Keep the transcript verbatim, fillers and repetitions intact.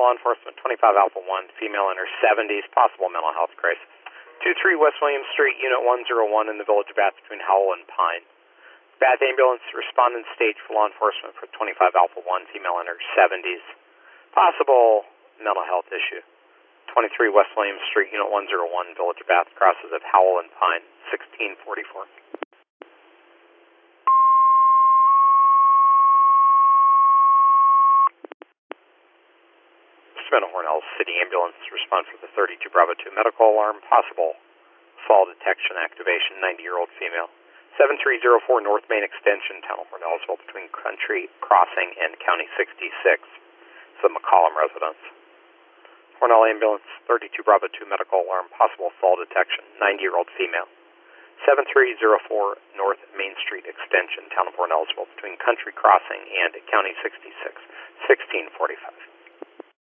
law enforcement, twenty-five Alpha one, female in her seventies, possible mental health crisis. two three West William Street, Unit one oh one in the Village of Bath between Howell and Pine. Bath ambulance, respondent stage for law enforcement for twenty-five Alpha one, female in her seventies, possible mental health issue. twenty-three West William Street, Unit one oh one, Village of Bath, crosses of Howell and Pine, sixteen forty-four. Smith Hornell City Ambulance, respond for the thirty-two Bravo two medical alarm, possible fall detection activation, ninety-year-old female. seven three zero four North Main Extension, Town of Hornellsville, between Country Crossing and County sixty-six. It's the McCollum residence. Hornell Ambulance, thirty-two Bravo two medical alarm, possible fall detection, ninety-year-old female. seven three zero four North Main Street Extension, Town of Hornellsville, between Country Crossing and County sixty-six, sixteen forty-five.